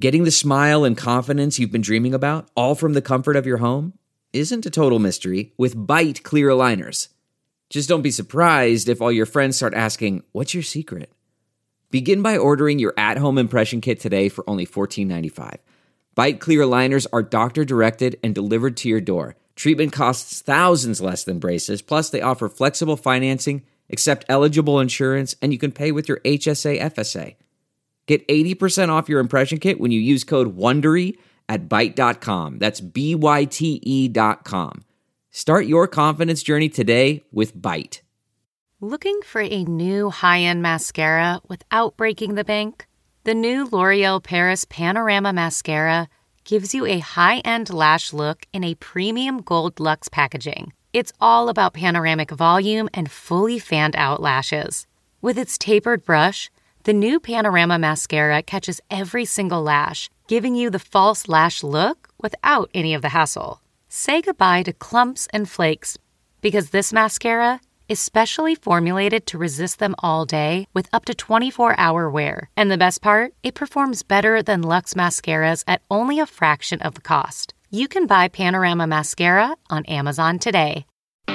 Getting the smile and confidence you've been dreaming about, all from the comfort of your home, isn't a total mystery with Byte clear aligners. Just don't be surprised if all your friends start asking, "What's your secret?" Begin by ordering your at-home impression kit today for only $14.95. Byte clear aligners are doctor-directed and delivered to your door. Treatment costs thousands less than braces, plus they offer flexible financing, accept eligible insurance, and you can pay with your HSA FSA. Get 80% off your impression kit when you use code WONDERY at Byte.com. That's BYTE.com. Start your confidence journey today with Byte. Looking for a new high-end mascara without breaking the bank? The new L'Oreal Paris Panorama Mascara gives you a high-end lash look in a premium gold luxe packaging. It's all about panoramic volume and fully fanned-out lashes. With its tapered brush, the new Panorama Mascara catches every single lash, giving you the false lash look without any of the hassle. Say goodbye to clumps and flakes, because this mascara is specially formulated to resist them all day with up to 24-hour wear. And the best part? It performs better than Luxe mascaras at only a fraction of the cost. You can buy Panorama Mascara on Amazon today.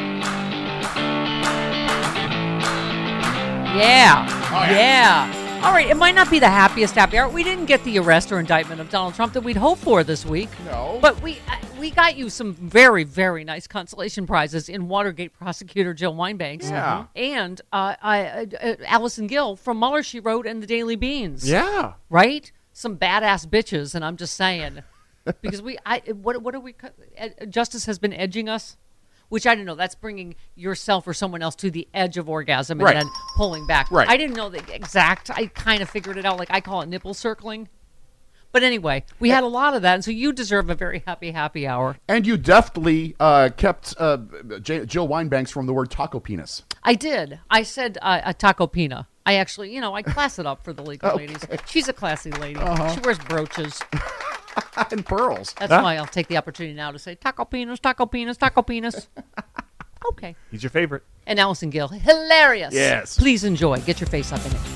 Yeah. Oh, yeah. All right, it might not be the happiest happy hour. We didn't get the arrest or indictment of Donald Trump that we'd hoped for this week. No. But we got you some very, very nice consolation prizes in Watergate prosecutor Jill Wine-Banks. Yeah. And Allison Gill from Mueller, She Wrote, and the Daily Beans. Yeah. Right? Some badass bitches, and I'm just saying. Because what are we, Justice has been edging us? Which I don't know. That's bringing yourself or someone else to the edge of orgasm and Right. then pulling back. Right. I didn't know the exact. I kind of figured it out. Like I call it nipple circling. But anyway, we had a lot of that, and so you deserve a very happy hour. And you deftly kept Jill Wine-Banks from the word taco penis. I did. I said a taco pina. I actually, I class it up for the legal ladies. She's a classy lady. She wears brooches. And pearls. That's why I'll take the opportunity now to say taco penis, taco penis, taco penis. Okay. He's your favorite. And Allison Gill, hilarious. Yes. Please enjoy. Get your face up in it.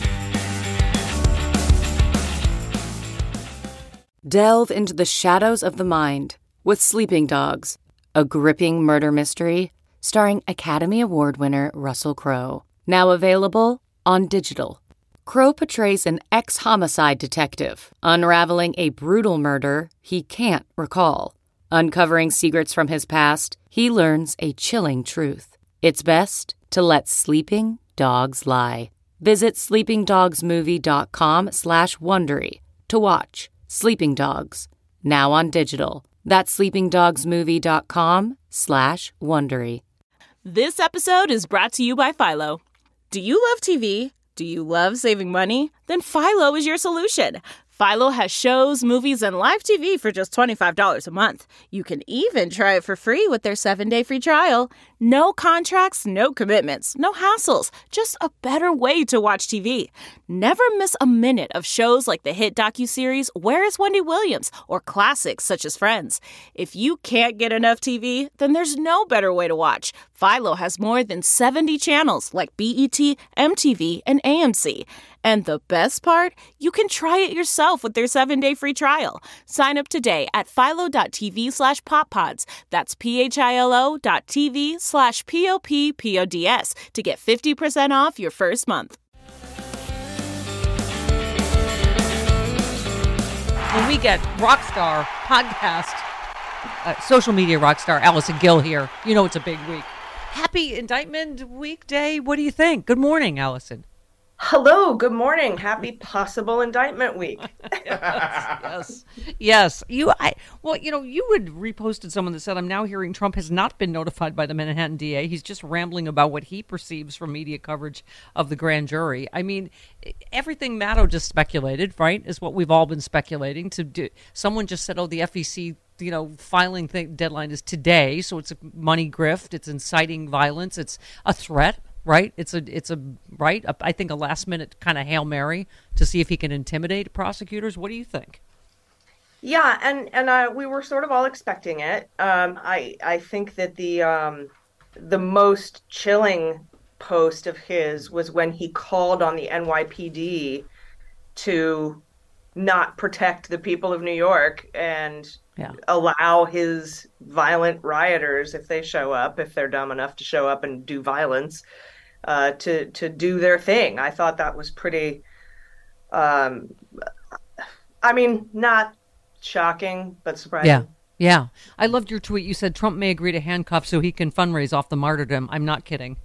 Delve into the shadows of the mind with Sleeping Dogs, a gripping murder mystery starring Academy Award winner Russell Crowe. Now available on digital. Crowe portrays an ex-homicide detective unraveling a brutal murder he can't recall. Uncovering secrets from his past, he learns a chilling truth. It's best to let sleeping dogs lie. Visit sleepingdogsmovie.com/Wondery to watch Sleeping Dogs, now on digital. That's sleepingdogsmovie.com/Wondery. This episode is brought to you by Philo. Do you love TV? Do you love saving money? Then Philo is your solution. Philo has shows, movies, and live TV for just $25 a month. You can even try it for free with their 7-day free trial. No contracts, no commitments, no hassles. Just a better way to watch TV. Never miss a minute of shows like the hit docuseries Where is Wendy Williams? Or classics such as Friends. If you can't get enough TV, then there's no better way to watch. Philo has more than 70 channels like BET, MTV, and AMC. And the best part? You can try it yourself with their 7-day free trial. Sign up today at philo.tv/poppods. That's philo.tv/POPPODS to get 50% off your first month. When we get Rockstar podcast, social media rockstar Allison Gill here, it's a big week. Happy indictment week day. What do you think? Good morning, Allison. Hello, good morning. Happy possible indictment week. Yes. You had reposted someone that said, I'm now hearing Trump has not been notified by the Manhattan DA. He's just rambling about what he perceives from media coverage of the grand jury. I mean, everything Maddow just speculated, right, is what we've all been speculating to do. Someone just said, the FEC filing deadline is today, so it's a money grift, it's inciting violence, it's a threat. Right, it's a I think a last minute kind of Hail Mary to see if he can intimidate prosecutors. What do you think? Yeah, and we were sort of all expecting it. I think that the most chilling post of his was when he called on the NYPD to not protect the people of New York and Yeah. allow his violent rioters, if they show up, if they're dumb enough to show up and do violence, to do their thing. I thought that was pretty, not shocking, but surprising. Yeah. Yeah. I loved your tweet. You said Trump may agree to handcuff so he can fundraise off the martyrdom. I'm not kidding.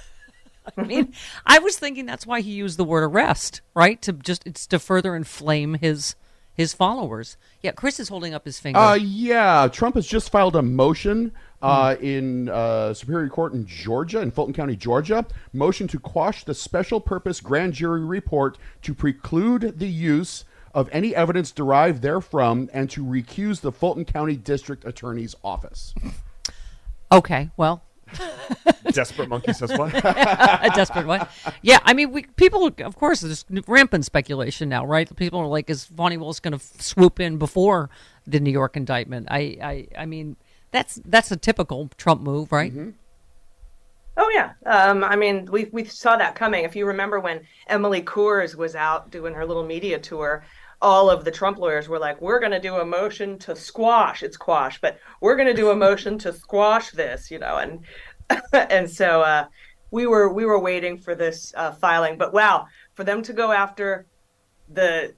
I mean, I was thinking that's why he used the word arrest, right? It's to further inflame his followers. Yeah, Chris is holding up his finger. Yeah, Trump has just filed a motion in Superior Court in Georgia, in Fulton County, Georgia. Motion to quash the special purpose grand jury report to preclude the use of any evidence derived therefrom and to recuse the Fulton County District Attorney's Office. Okay, well. Desperate monkey says what? A desperate what? Yeah, I mean, people, of course, there's rampant speculation now, right? People are like, is Fani Willis going to swoop in before the New York indictment? I mean, that's a typical Trump move, right? Mm-hmm. Oh, yeah. We saw that coming. If you remember when Emily Coors was out doing her little media tour, all of the Trump lawyers were like, we're going to do a motion to squash. It's quash, but we're going to do a motion to squash this, and and so we were waiting for this filing. But wow, for them to go after the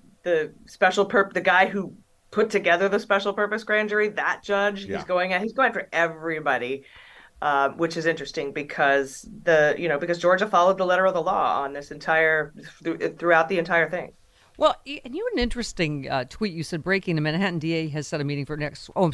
the guy who put together the special purpose grand jury, that judge, he's going for everybody. Which is interesting because because Georgia followed the letter of the law on this throughout the entire thing. Well, and you had an interesting tweet. You said breaking: the Manhattan DA has set a meeting for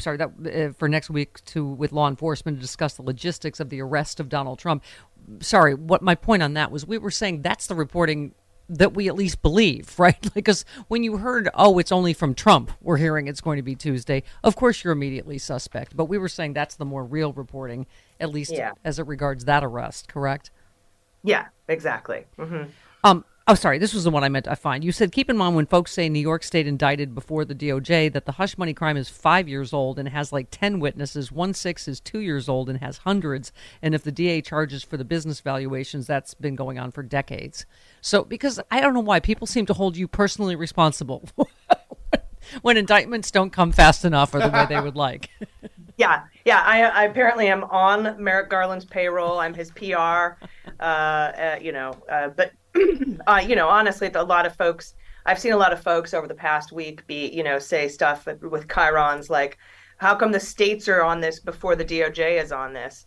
next week with law enforcement to discuss the logistics of the arrest of Donald Trump. Sorry, what my point on that was, we were saying that's the reporting that we at least believe, right? Because when you heard, it's only from Trump, we're hearing it's going to be Tuesday, of course you're immediately suspect. But we were saying that's the more real reporting, at least as it regards that arrest, correct? Yeah, exactly. Mm-hmm. Sorry, this was the one I meant to find. You said, keep in mind when folks say New York State indicted before the DOJ that the hush money crime is 5 years old and has like 10 witnesses. 1/6 is 2 years old and has hundreds. And if the DA charges for the business valuations, that's been going on for decades. So, because I don't know why people seem to hold you personally responsible when indictments don't come fast enough or the way they would like. Yeah. I apparently am on Merrick Garland's payroll. I'm his PR. But honestly, a lot of folks, I've seen a lot of folks over the past week say stuff with chyrons like, how come the states are on this before the DOJ is on this?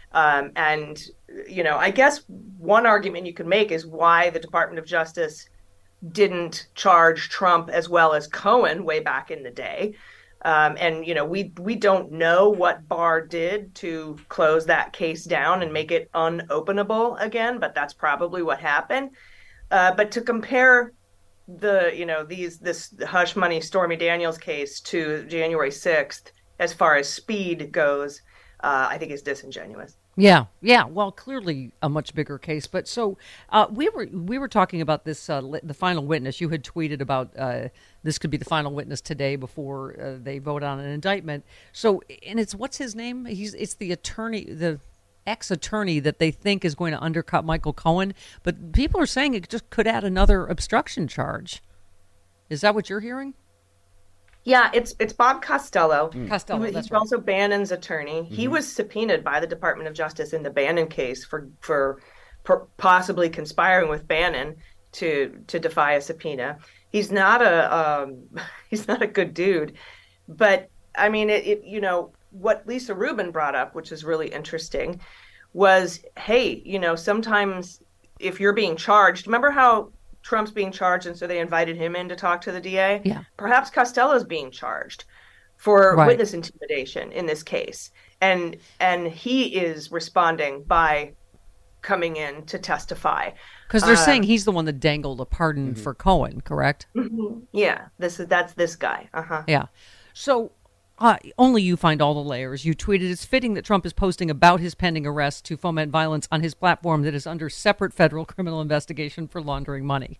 I guess one argument you could make is why the Department of Justice didn't charge Trump as well as Cohen way back in the day. We don't know what Barr did to close that case down and make it unopenable again, but that's probably what happened. But to compare this hush money Stormy Daniels case to January 6th, as far as speed goes, I think is disingenuous. Yeah. Well, clearly a much bigger case. But so we were talking about this. The final witness. You had tweeted about this could be the final witness today before they vote on an indictment. So, and what's his name? It's the attorney, the ex-attorney that they think is going to undercut Michael Cohen. But people are saying it just could add another obstruction charge. Is that what you're hearing? Yeah, it's Bob Costello. Costello, he's that's right. also Bannon's attorney. Mm-hmm. He was subpoenaed by the Department of Justice in the Bannon case for possibly conspiring with Bannon to defy a subpoena. He's not a good dude, but I mean what Lisa Rubin brought up, which is really interesting, was sometimes if you're being charged, remember how Trump's being charged, and so they invited him in to talk to the DA. Yeah. Perhaps Costello's being charged for witness intimidation in this case, and he is responding by coming in to testify. Because they're saying he's the one that dangled a pardon for Cohen, correct? Mm-hmm. Yeah, that's this guy. Uh-huh. Yeah. So only you find all the layers. You tweeted, it's fitting that Trump is posting about his pending arrest to foment violence on his platform that is under separate federal criminal investigation for laundering money.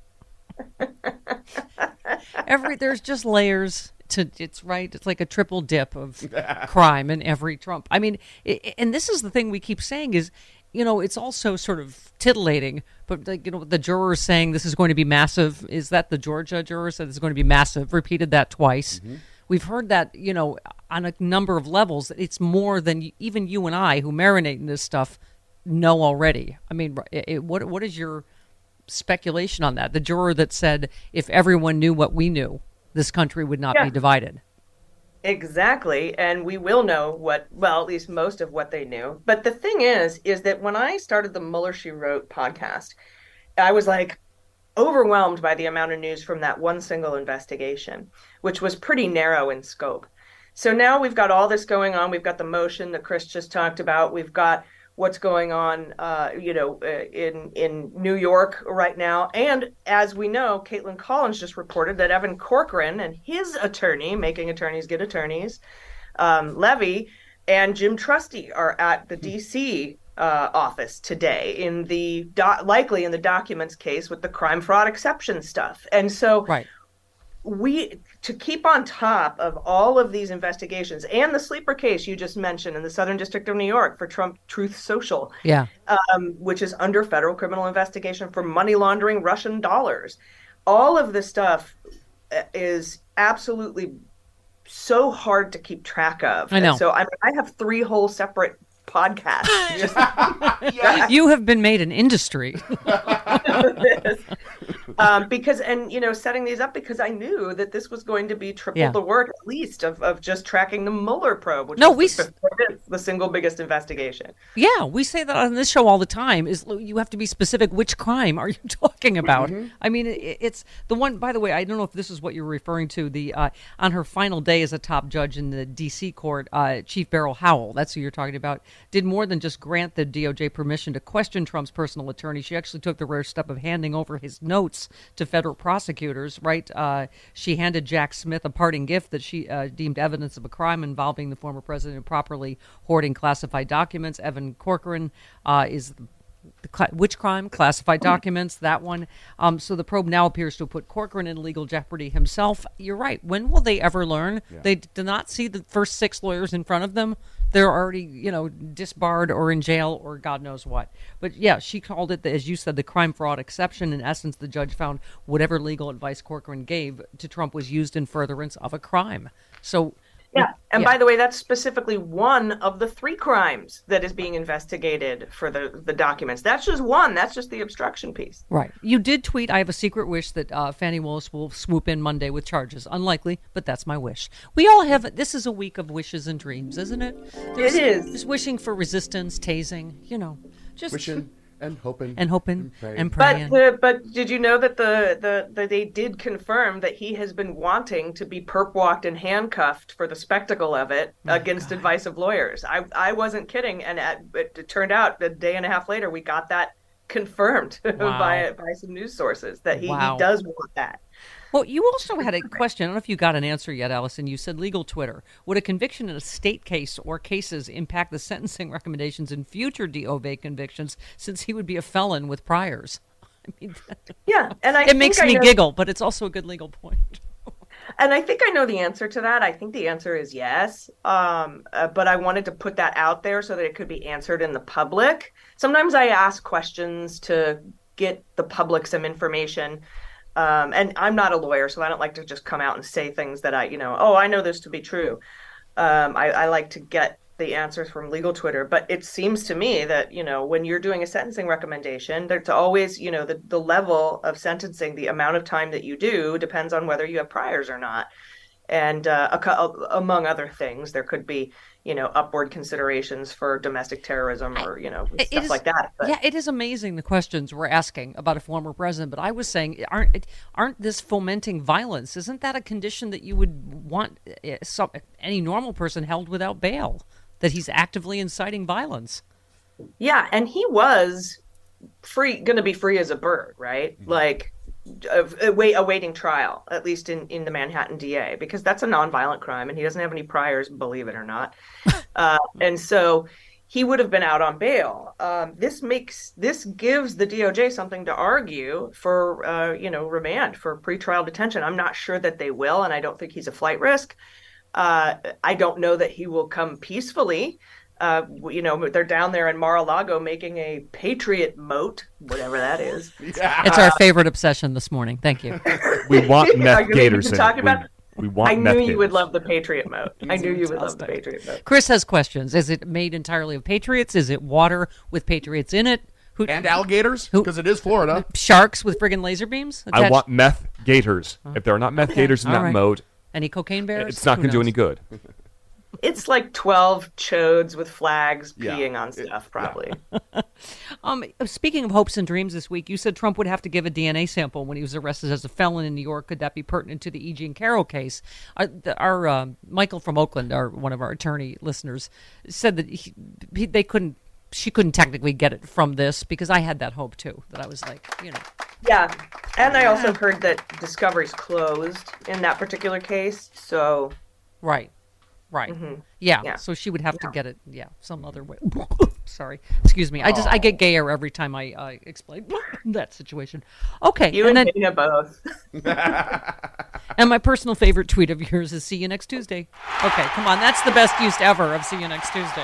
There's just layers to it's right. It's like a triple dip of crime in every Trump. I mean, and this is the thing we keep saying is it's also sort of titillating, but the jurors saying this is going to be massive. Is that the Georgia juror said it's going to be massive? Repeated that twice. Mm-hmm. We've heard that, on a number of levels. It's more than even you and I, who marinate in this stuff, know already. I mean, what is your speculation on that? The juror that said, if everyone knew what we knew, this country would not be divided. Exactly. And we will know at least most of what they knew. But the thing is that when I started the Mueller, She Wrote podcast, I was like overwhelmed by the amount of news from that one single investigation, which was pretty narrow in scope. So now we've got all this going on. We've got the motion that Chris just talked about. We've got what's going on, in New York right now. And as we know, Caitlin Collins just reported that Evan Corcoran and his attorney, making attorneys get attorneys, Levy, and Jim Trusty are at the D.C. Office today likely in the documents case with the crime fraud exception stuff. And so to keep on top of all of these investigations and the sleeper case you just mentioned in the Southern District of New York for Trump Truth Social, which is under federal criminal investigation for money laundering Russian dollars. All of this stuff is absolutely so hard to keep track of. I know. And so I have 3 whole separate podcasts. You have been made an industry. Setting these up because I knew that this was going to be triple the work, at least, of just tracking the Mueller probe, which is the single biggest investigation. Yeah, we say that on this show all the time, is you have to be specific. Which crime are you talking about? Mm-hmm. I mean, it's the one, by the way, I don't know if this is what you're referring to, the on her final day as a top judge in the D.C. court, Chief Beryl Howell, that's who you're talking about, did more than just grant the DOJ permission to question Trump's personal attorney. She actually took the rare step of handing over his notes to federal prosecutors, right? She handed Jack Smith a parting gift that she deemed evidence of a crime involving the former president improperly hoarding classified documents. Evan Corcoran is which crime? Classified documents, that one. So the probe now appears to have put Corcoran in legal jeopardy himself. You're right. When will they ever learn? Yeah. They do not see the first 6 lawyers in front of them. They're already, disbarred or in jail or God knows what. But yeah, she called it, as you said, the crime fraud exception. In essence, the judge found whatever legal advice Corcoran gave to Trump was used in furtherance of a crime. So yeah. And by the way, that's specifically one of the 3 crimes that is being investigated for the documents. That's just one. That's just the obstruction piece. Right. You did tweet, I have a secret wish that Fani Willis will swoop in Monday with charges. Unlikely, but that's my wish. We all have, this is a week of wishes and dreams, isn't it? It is. Just wishing for resistance, tasing, just wishing. And hoping and praying. But did you know that they did confirm that he has been wanting to be perp walked and handcuffed for the spectacle of it against advice of lawyers? I wasn't kidding, and it turned out a day and a half later we got that confirmed by some news sources that he does want that. Well, you also had a question. I don't know if you got an answer yet, Allison. You said legal Twitter. Would a conviction in a state case or cases impact the sentencing recommendations in future DOJ convictions, since he would be a felon with priors? I mean, and it makes me giggle, but it's also a good legal point. And I think I know the answer to that. I think the answer is yes. But I wanted to put that out there so that it could be answered in the public. Sometimes I ask questions to get the public some information. And I'm not a lawyer, so I don't like to just come out and say things that I know this to be true. I like to get the answers from legal Twitter. But it seems to me that, when you're doing a sentencing recommendation, there's always, the level of sentencing, the amount of time that you do depends on whether you have priors or not. And among other things, there could be, upward considerations for domestic terrorism or, stuff like that. But, yeah, it is amazing the questions we're asking about a former president. But I was saying, aren't this fomenting violence? Isn't that a condition that you would want any normal person held without bail, that he's actively inciting violence? Yeah, and he was going to be free as a bird, right? Mm-hmm. Like, awaiting trial, at least in the Manhattan DA, because that's a nonviolent crime and he doesn't have any priors, believe it or not. And so he would have been out on bail. This gives the DOJ something to argue for, remand for pretrial detention. I'm not sure that they will, and I don't think he's a flight risk. I don't know that he will come peacefully. They're down there in Mar-a-Lago making a Patriot moat, whatever that is. It's our favorite obsession this morning. Thank you. We want meth gators in talk it. about. We want I meth knew you gators. would love the Patriot moat. I knew you would love the Patriot moat. Chris has questions. Is it made entirely of patriots? Is it water with patriots in it? And alligators, because it is Florida. Sharks with friggin' laser beams I attached? want meth gators. If there are not meth gators in All that right. moat, Any cocaine bears? it's not Who going to do knows? any good. It's like 12 chodes with flags Yeah. peeing on stuff, probably. Speaking of hopes and dreams this week, you said Trump would have to give a DNA sample when he was arrested as a felon in New York. Could that be pertinent to the E. Jean Carroll case? Our Michael from Oakland, one of our attorney listeners, said that she couldn't technically get it from this, because I had that hope too. That I was like, Yeah. And I also heard that discovery's closed in that particular case. So, right. Yeah. So she would have to get it. Yeah, some other way. Sorry, excuse me. I get gayer every time I explain that situation. Okay, you and Dana both. And my personal favorite tweet of yours is "See you next Tuesday." Okay, come on, that's the best use ever of "See you next Tuesday."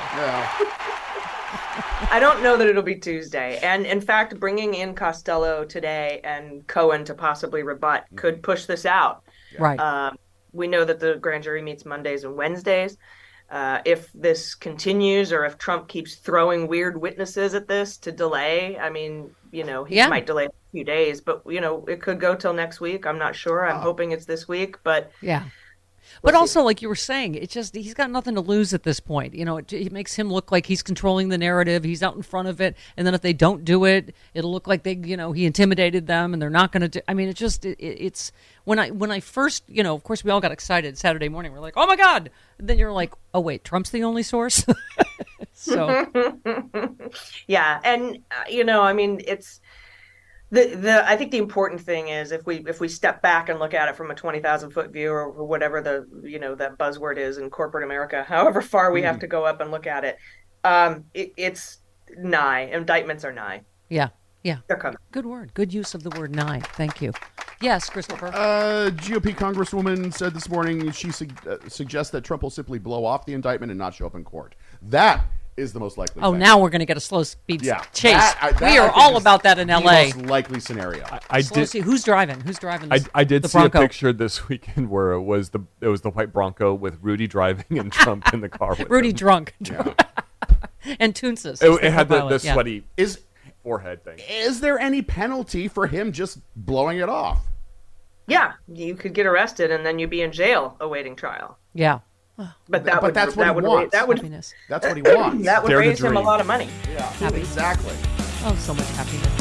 I don't know that it'll be Tuesday. And in fact, bringing in Costello today and Cohen to possibly rebut could push this out. Right. We know that the grand jury meets Mondays and Wednesdays. If this continues, or if Trump keeps throwing weird witnesses at this to delay, I mean, he might delay a few days, but, it could go till next week. I'm not sure. I'm hoping it's this week, but yeah. But also, like you were saying, it's just he's got nothing to lose at this point. It makes him look like he's controlling the narrative. He's out in front of it, and then if they don't do it, it'll look like he intimidated them, and they're not going to do. I mean, it's when I first, of course, we all got excited Saturday morning. We're like, oh my God! And then you're like, oh wait, Trump's the only source. So yeah, and I mean, it's. I think the important thing is if we step back and look at it from a 20,000-foot view, or whatever that buzzword is in corporate America, however far we have to go up and look at it, it's nigh. Indictments are nigh. Yeah, they're coming. Good word. Good use of the word nigh. Thank you. Yes, Christopher. GOP Congresswoman said this morning she suggests that Trump will simply blow off the indictment and not show up in court. That is the most likely. Now we're going to get a slow speed chase. That we are all about that in L.A. The most likely scenario. Who's driving? Who's driving? I did the see Bronco? a picture this weekend where it was the white Bronco with Rudy driving and Trump in the car with Rudy him. drunk. And Toonses. It had the sweaty Is forehead thing. Is there any penalty for him just blowing it off? Yeah, you could get arrested and then you'd be in jail awaiting trial. Yeah. But that's what he wants. Happiness. That's what he wants. That would Dare to raise him a dream. lot of money. Yeah, Happy. exactly. Oh, so much happiness.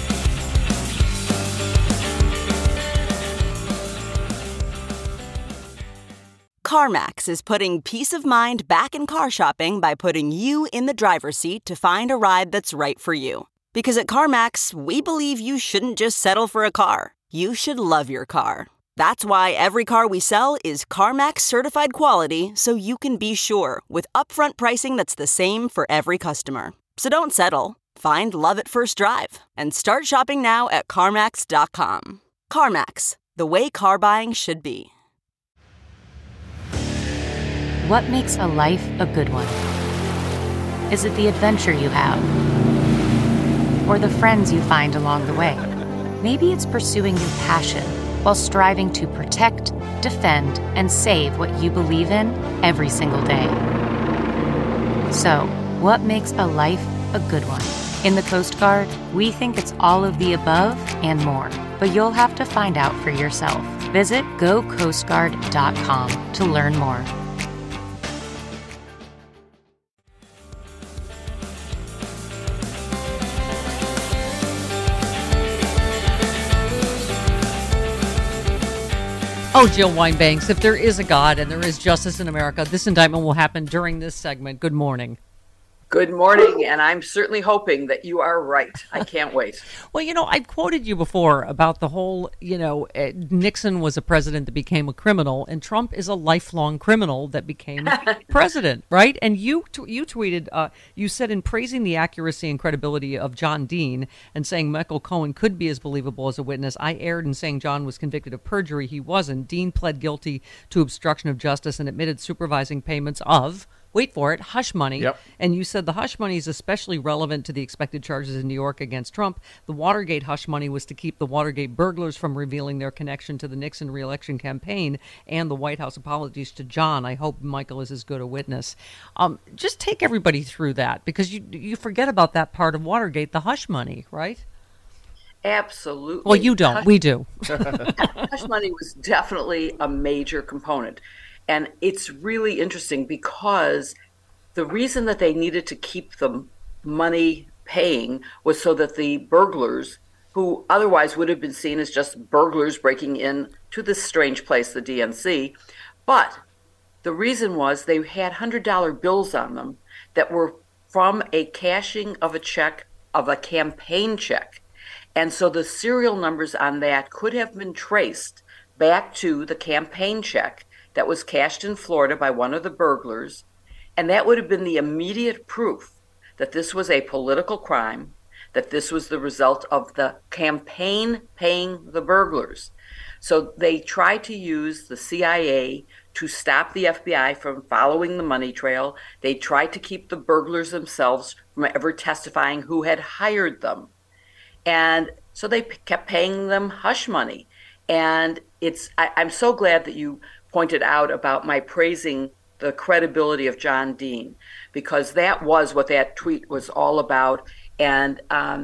CarMax is putting peace of mind back in car shopping by putting you in the driver's seat to find a ride that's right for you. Because at CarMax, we believe you shouldn't just settle for a car. You should love your car. That's why every car we sell is CarMax certified quality, so you can be sure with upfront pricing that's the same for every customer. So don't settle. Find love at first drive and start shopping now at CarMax.com. CarMax, the way car buying should be. What makes a life a good one? Is it the adventure you have? Or the friends you find along the way? Maybe it's pursuing your passion while striving to protect, defend, and save what you believe in every single day. So, what makes a life a good one? In the Coast Guard, we think it's all of the above and more, but you'll have to find out for yourself. Visit gocoastguard.com to learn more. Oh, Jill Wine-Banks, if there is a God and there is justice in America, this indictment will happen during this segment. Good morning. Good morning, and I'm certainly hoping that you are right. I can't wait. Well, I've quoted you before about the whole, Nixon was a president that became a criminal, and Trump is a lifelong criminal that became president, right? And you tweeted, you said, in praising the accuracy and credibility of John Dean and saying Michael Cohen could be as believable as a witness, I erred in saying John was convicted of perjury. He wasn't. Dean pled guilty to obstruction of justice and admitted supervising payments of wait for it, hush money. Yep. And you said the hush money is especially relevant to the expected charges in New York against Trump. The Watergate hush money was to keep the Watergate burglars from revealing their connection to the Nixon re-election campaign and the White House apologies to John. I hope Michael is as good a witness. Just take everybody through that, because you forget about that part of Watergate, the hush money, right? Absolutely. Well, you don't. We do. Hush money was definitely a major component. And it's really interesting because the reason that they needed to keep the money paying was so that the burglars, who otherwise would have been seen as just burglars breaking in to this strange place, the DNC, but the reason was they had $100 bills on them that were from a cashing of a check, of a campaign check. And so the serial numbers on that could have been traced back to the campaign check that was cashed in Florida by one of the burglars. And that would have been the immediate proof that this was a political crime, that this was the result of the campaign paying the burglars. So they tried to use the CIA to stop the FBI from following the money trail. They tried to keep the burglars themselves from ever testifying who had hired them. And so they kept paying them hush money. And I'm so glad that you pointed out about my praising the credibility of John Dean, because that was what that tweet was all about. And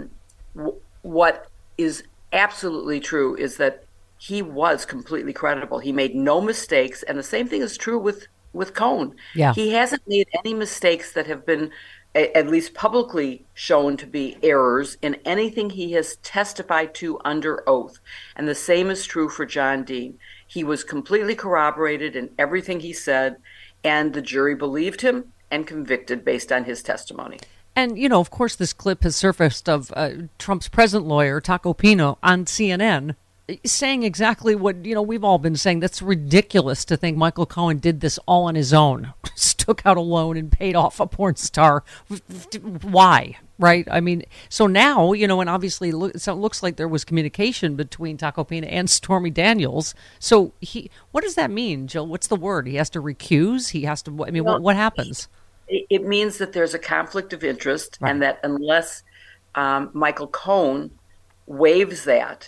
what is absolutely true is that he was completely credible. He made no mistakes. And the same thing is true with Cohn. Yeah. He hasn't made any mistakes that have been at least publicly shown to be errors in anything he has testified to under oath. And the same is true for John Dean. He was completely corroborated in everything he said, and the jury believed him and convicted based on his testimony. And, of course, this clip has surfaced of Trump's present lawyer, Taco Pino, on CNN, saying exactly what, we've all been saying. That's ridiculous to think Michael Cohen did this all on his own. Just took out a loan and paid off a porn star. Why? Right? I mean, so now, and obviously so it looks like there was communication between Taco Pina and Stormy Daniels. So what does that mean, Jill? What's the word? He has to recuse? He has to, what happens? It means that there's a conflict of interest, right, and that unless Michael Cohen waives that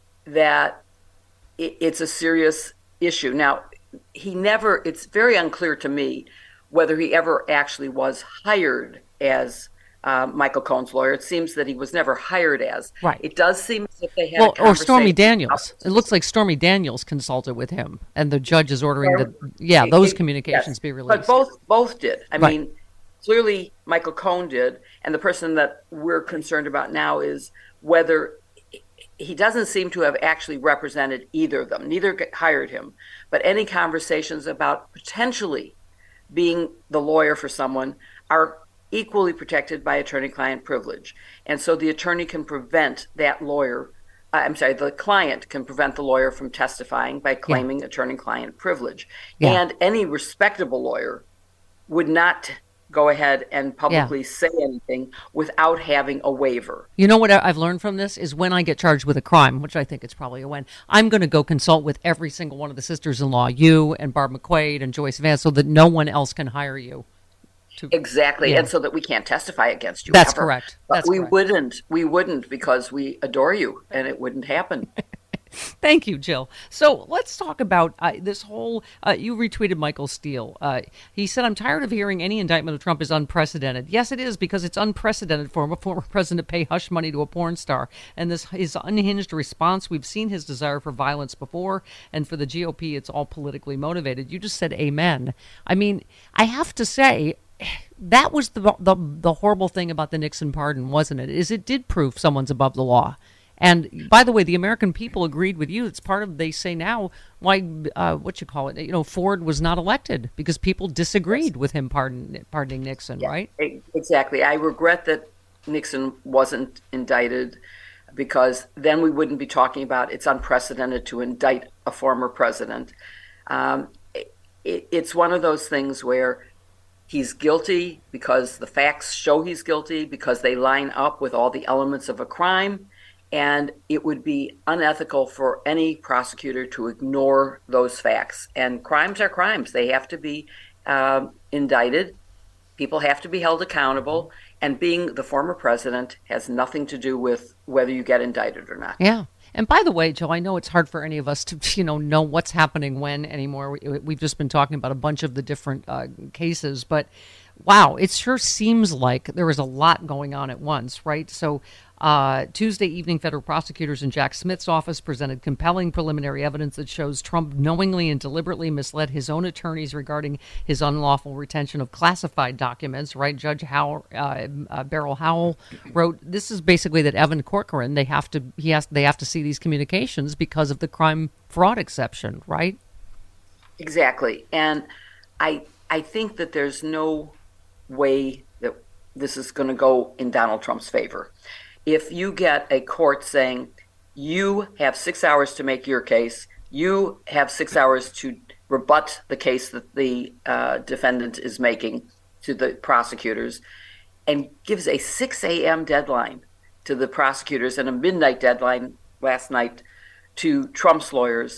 it's a serious issue. Now, it's very unclear to me whether he ever actually was hired as Michael Cohen's lawyer. It seems that he was never hired as. Right. It does seem as if they had a conversation. Or Stormy Daniels. It looks like Stormy Daniels consulted with him, and the judge is ordering those communications be released. But both did. I Right. mean, clearly Michael Cohen did, and the person that we're concerned about now is whether he doesn't seem to have actually represented either of them. Neither hired him. But any conversations about potentially being the lawyer for someone are equally protected by attorney-client privilege. And so the attorney can prevent that lawyer, the client can prevent the lawyer from testifying by claiming attorney-client privilege. Yeah. And any respectable lawyer would not go ahead and publicly say anything without having a waiver. You know what I've learned from this is when I get charged with a crime, which I think it's probably a when, I'm going to go consult with every single one of the sisters-in-law, you and Barb McQuaid and Joyce Vance, so that no one else can hire you. Exactly, Yeah. and so that we can't testify against you. That's ever. correct. But That's we correct. wouldn't because we adore you, and it wouldn't happen. Thank you, Jill. So let's talk about this whole, you retweeted Michael Steele. He said, I'm tired of hearing any indictment of Trump is unprecedented. Yes, it is, because it's unprecedented for a former president to pay hush money to a porn star. And his unhinged response, we've seen his desire for violence before, and for the GOP, it's all politically motivated. You just said amen. I mean, I have to say, that was the horrible thing about the Nixon pardon, wasn't it? Is it did prove someone's above the law. And by the way, the American people agreed with you. It's part of, they say now, why, Ford was not elected, because people disagreed with him pardoning Nixon, right? Exactly. I regret that Nixon wasn't indicted, because then we wouldn't be talking about it's unprecedented to indict a former president. It's one of those things where he's guilty because the facts show he's guilty, because they line up with all the elements of a crime. And it would be unethical for any prosecutor to ignore those facts. And crimes are crimes. They have to be indicted People have to be held accountable, and being the former president has nothing to do with whether you get indicted or not. Yeah. And by the way, Joe, I know it's hard for any of us to, know what's happening when anymore. We've just been talking about a bunch of the different cases, but wow, it sure seems like there was a lot going on at once, right? So Tuesday evening, federal prosecutors in Jack Smith's office presented compelling preliminary evidence that shows Trump knowingly and deliberately misled his own attorneys regarding his unlawful retention of classified documents, right? Judge Beryl Howell wrote, this is basically that Evan Corcoran, they have to see these communications because of the crime fraud exception, right? Exactly. And I think that there's no way that this is going to go in Donald Trump's favor. If you get a court saying you have 6 hours to make your case, you have 6 hours to rebut the case that the defendant is making to the prosecutors, and gives a 6 a.m. deadline to the prosecutors and a midnight deadline last night to Trump's lawyers,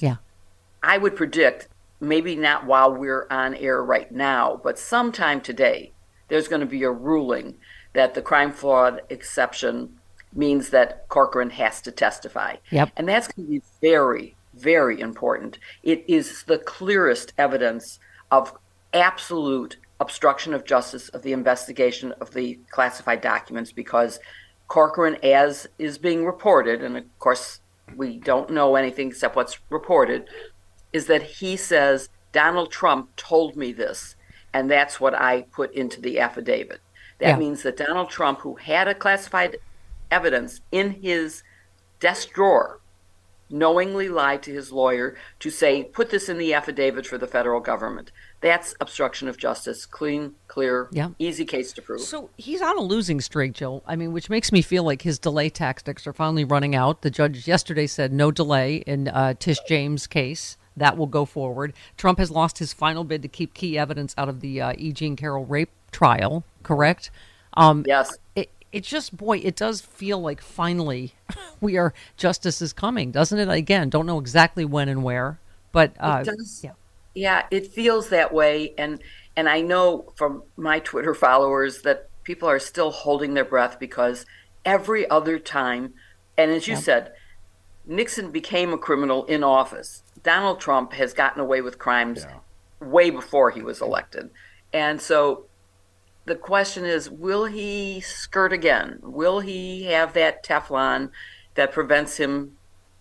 I would predict, maybe not while we're on air right now, but sometime today, there's going to be a ruling that the crime fraud exception means that Corcoran has to testify. Yep. And that's going to be very, very important. It is the clearest evidence of absolute obstruction of justice of the investigation of the classified documents, because Corcoran, as is being reported, and of course we don't know anything except what's reported, is that he says, Donald Trump told me this, and that's what I put into the affidavit. That means that Donald Trump, who had a classified evidence in his desk drawer, knowingly lied to his lawyer to say, put this in the affidavit for the federal government. That's obstruction of justice. Clean, clear, easy case to prove. So he's on a losing streak, Jill. I mean, which makes me feel like his delay tactics are finally running out. The judge yesterday said no delay in Tish James' case. That will go forward. Trump has lost his final bid to keep key evidence out of the E. Jean Carroll rape trial, correct? Yes. It just, boy, it does feel like finally justice is coming, doesn't it? Again, don't know exactly when and where, but it does. Yeah, it feels that way. And I know from my Twitter followers that people are still holding their breath, because every other time, and as you said, Nixon became a criminal in office. Donald Trump has gotten away with crimes way before he was elected. And so the question is, will he skirt again? Will he have that Teflon that prevents him?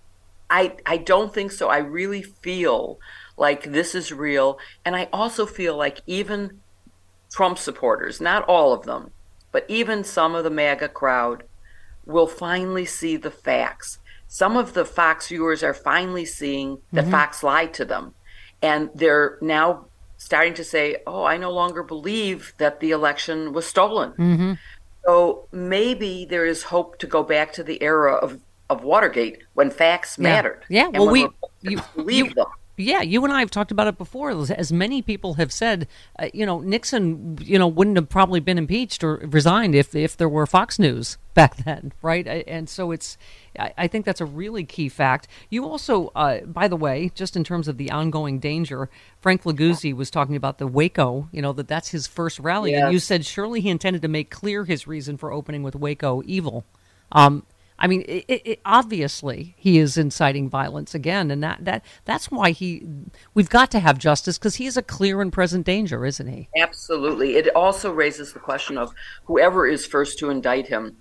I don't think so. I really feel like this is real. And I also feel like even Trump supporters, not all of them, but even some of the MAGA crowd, will finally see the facts. Some of the Fox viewers are finally seeing that Fox lied to them. And they're now starting to say, oh, I no longer believe that the election was stolen. So maybe there is hope to go back to the era of Watergate, when facts mattered. Yeah, well, you believe them. Yeah, you and I have talked about it before. As many people have said, Nixon, wouldn't have probably been impeached or resigned if there were Fox News back then, right? And so I think that's a really key fact. You also, by the way, just in terms of the ongoing danger, Frank Leguzzi was talking about the Waco, that's his first rally. Yes. And you said surely he intended to make clear his reason for opening with Waco evil. I mean, it obviously he is inciting violence again, and that's why we've got to have justice, because he is a clear and present danger, isn't he? Absolutely. It also raises the question of whoever is first to indict him.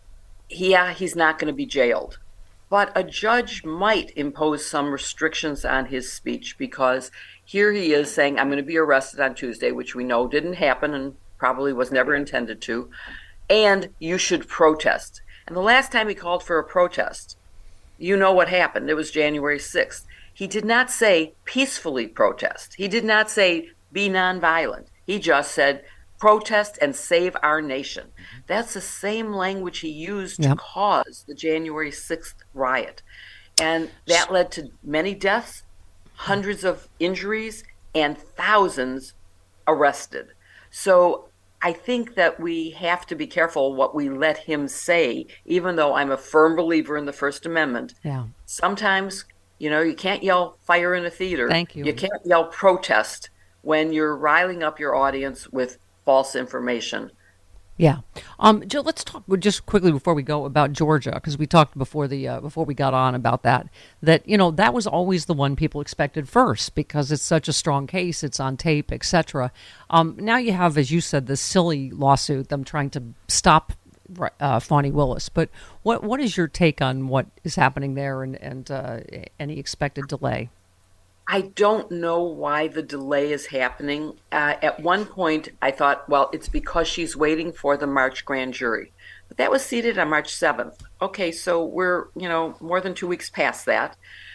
He's not going to be jailed, but a judge might impose some restrictions on his speech, because here he is saying, I'm going to be arrested on Tuesday, which we know didn't happen and probably was never intended to, and you should protest. And the last time he called for a protest, you know what happened. It was January 6th. He did not say peacefully protest. He did not say be nonviolent. He just said protest and save our nation. That's the same language he used to cause the January 6th riot. And that led to many deaths, hundreds of injuries, and thousands arrested. So I think that we have to be careful what we let him say, even though I'm a firm believer in the First Amendment. Yeah. Sometimes, you can't yell fire in a theater. Thank you. You can't yell protest when you're riling up your audience with false information. Yeah. Jill, let's talk just quickly before we go about Georgia, because we talked before we got on about that, that was always the one people expected first because it's such a strong case. It's on tape, etc. Now you have, as you said, this silly lawsuit, them trying to stop Fani Willis. But what is your take on what is happening there and any expected delay? I don't know why the delay is happening. At one point, I thought, well, it's because she's waiting for the March grand jury. But that was seated on March 7th. Okay, so we're, more than 2 weeks past that.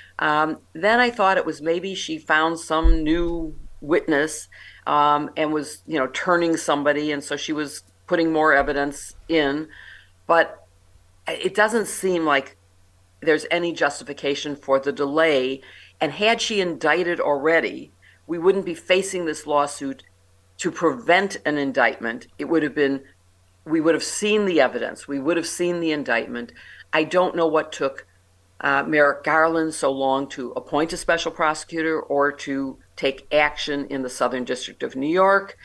Then I thought it was maybe she found some new witness and was, turning somebody, and so she was putting more evidence in. But it doesn't seem like there's any justification for the delay. And had she indicted already, we wouldn't be facing this lawsuit to prevent an indictment. We would have seen the evidence. We would have seen the indictment. I don't know what took Merrick Garland so long to appoint a special prosecutor or to take action in the Southern District of New York.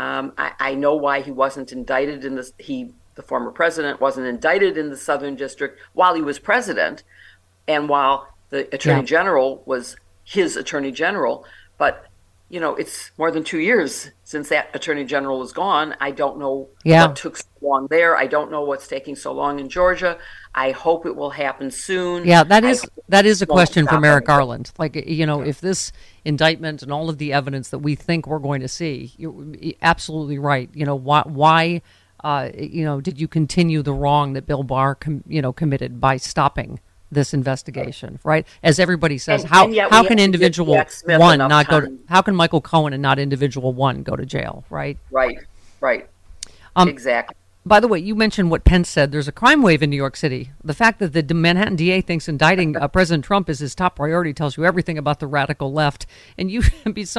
I know why he wasn't indicted in this. The former president wasn't indicted in the Southern District while he was president and while the Attorney General was his Attorney General. But, it's more than 2 years since that Attorney General was gone. I don't know what took so long there. I don't know what's taking so long in Georgia. I hope it will happen soon. Yeah, that is a question for Merrick Garland. If this indictment and all of the evidence that we think we're going to see, you're absolutely right. Why did you continue the wrong that Bill Barr committed by stopping this investigation, right? As everybody says, how can individual one not go to, how can Michael Cohen and not individual one go to jail, right? Right. Exactly. By the way, you mentioned what Pence said. There's a crime wave in New York City. The fact that the Manhattan DA thinks indicting President Trump is his top priority tells you everything about the radical left. And you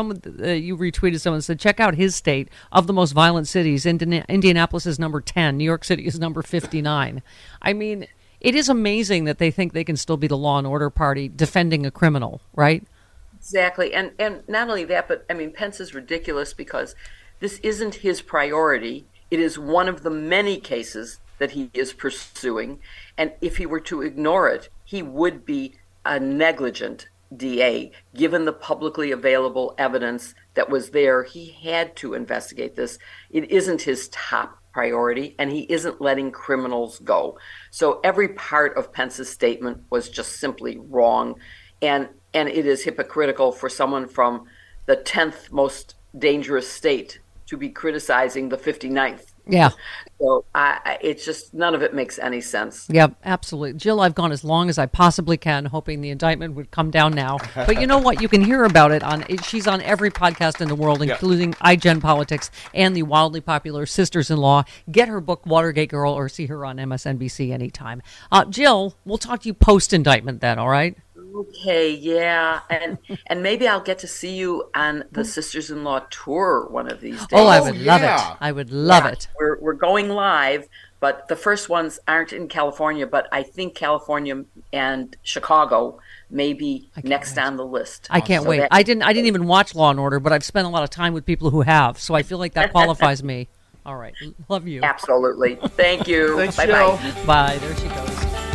retweeted someone that said, check out his state. Of the most violent cities, Indianapolis is number 10. New York City is number 59. I mean, it is amazing that they think they can still be the law and order party defending a criminal, right? Exactly. And not only that, but Pence is ridiculous because this isn't his priority. It is one of the many cases that he is pursuing. And if he were to ignore it, he would be a negligent DA. Given the publicly available evidence that was there, he had to investigate this. It isn't his top priority, and he isn't letting criminals go. So every part of Pence's statement was just simply wrong, and it is hypocritical for someone from the 10th most dangerous state to be criticizing the 59th. Yeah. So it's just, none of it makes any sense. Yep, absolutely. Jill, I've gone as long as I possibly can, hoping the indictment would come down now. But you know what? You can hear about it she's on every podcast in the world, including iGen Politics and the wildly popular Sisters-in-Law. Get her book, Watergate Girl, or see her on MSNBC anytime. Jill, we'll talk to you post-indictment then, all right? Okay, yeah, and maybe I'll get to see you on the Sisters-in-Law tour one of these days. Oh, I would love it. I would love it. We're going live, but the first ones aren't in California, but I think California and Chicago may be next on the list. I can't wait. I didn't even watch Law and Order, but I've spent a lot of time with people who have, so I feel like that qualifies me. All right, love you. Absolutely. Thank you. Thanks, bye Jill. Bye. There she goes.